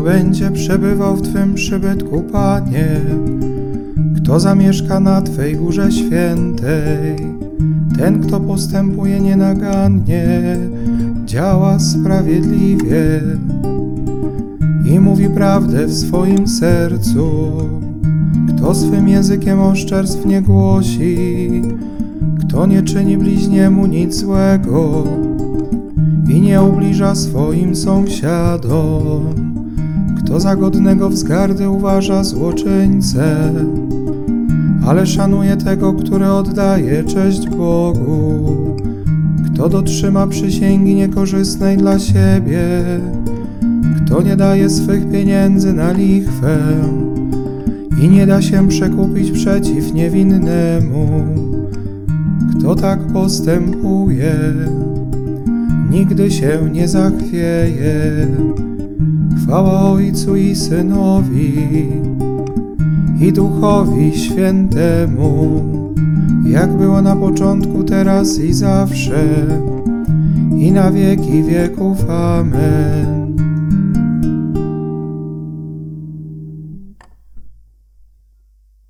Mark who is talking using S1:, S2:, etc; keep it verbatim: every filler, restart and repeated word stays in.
S1: będzie przebywał w Twym przybytku, Panie? Kto zamieszka na Twej górze świętej? Ten, kto postępuje nienagannie, działa sprawiedliwie i mówi prawdę w swoim sercu. Kto swym językiem oszczerstw nie głosi, kto nie czyni bliźniemu nic złego i nie ubliża swoim sąsiadom, kto za godnego wzgardy uważa złoczyńcę, ale szanuje tego, który oddaje cześć Bogu, kto dotrzyma przysięgi niekorzystnej dla siebie, kto nie daje swych pieniędzy na lichwę i nie da się przekupić przeciw niewinnemu. Kto tak postępuje, nigdy się nie zachwieje. Chwała Ojcu i Synowi, i Duchowi Świętemu, jak było na początku, teraz i zawsze, i na wieki wieków. Amen.